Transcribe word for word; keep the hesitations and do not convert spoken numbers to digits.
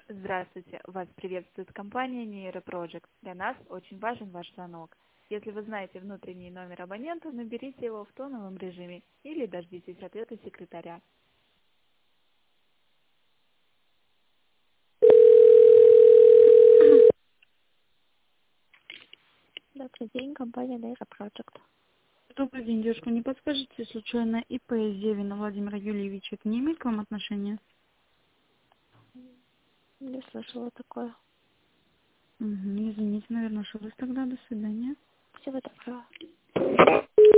Здравствуйте, вас приветствует компания Нейропроджект. Для нас очень важен ваш звонок. Если вы знаете внутренний номер абонента, наберите его в тоновом режиме или дождитесь ответа секретаря. Добрый день, компания Нейропроджект. Добрый день, девушка. Не подскажете, случайно ИП Зевина Владимира Юльевича это не имеет к вам отношения? Не слышала такое. Угу, извините, наверное, ошиблась тогда. До свидания. Всего доброго.